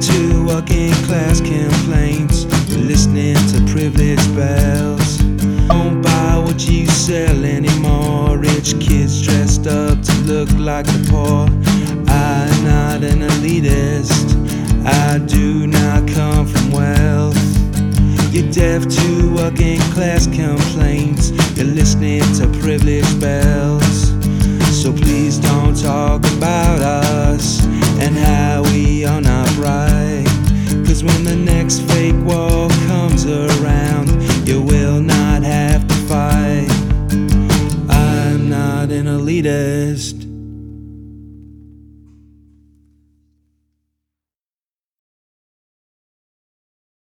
to working class complaints. You're listening to privilege bells. Don't buy what you sell anymore. Rich kids dressed up to look like the poor. I'm not an elitist, I do not come from wealth. You're deaf to working class complaints. You're listening to privilege bells. So please don't talk about us and how we are not right. Cause when the next fake war comes around, you will not have to fight. I'm not an elitist.